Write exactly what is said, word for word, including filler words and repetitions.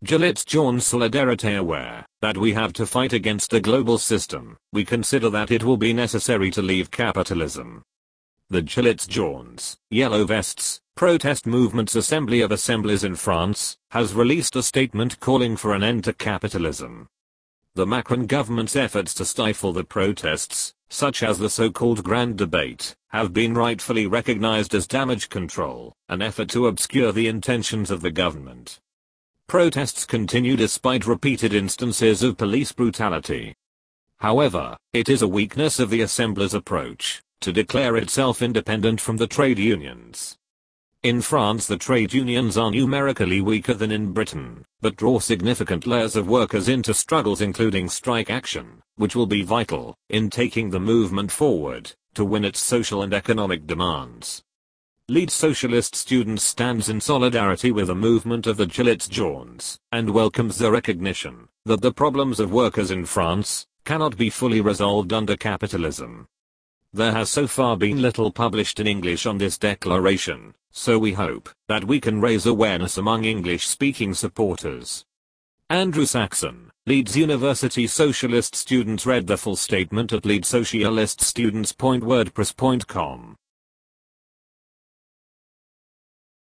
Gilets Jaunes Solidarité aware that we have to fight against a global system, we consider that it will be necessary to leave capitalism. The Gilets Jaunes, Yellow Vests, protest movement's Assembly of Assemblies in France, has released a statement calling for an end to capitalism. The Macron government's efforts to stifle the protests, such as the so-called Grand Debate, have been rightfully recognized as damage control, an effort to obscure the intentions of the government. Protests continue despite repeated instances of police brutality. However, it is a weakness of the Assembly's approach to declare itself independent from the trade unions. In France, the trade unions are numerically weaker than in Britain, but draw significant layers of workers into struggles including strike action, which will be vital in taking the movement forward to win its social and economic demands. Lead Socialist Students stands in solidarity with the movement of the Gilets Jaunes, and welcomes the recognition that the problems of workers in France cannot be fully resolved under capitalism. There has so far been little published in English on this declaration, so we hope that we can raise awareness among English-speaking supporters. Andrew Saxon, Leeds University Socialist Students read the full statement at leeds socialist students dot wordpress dot com.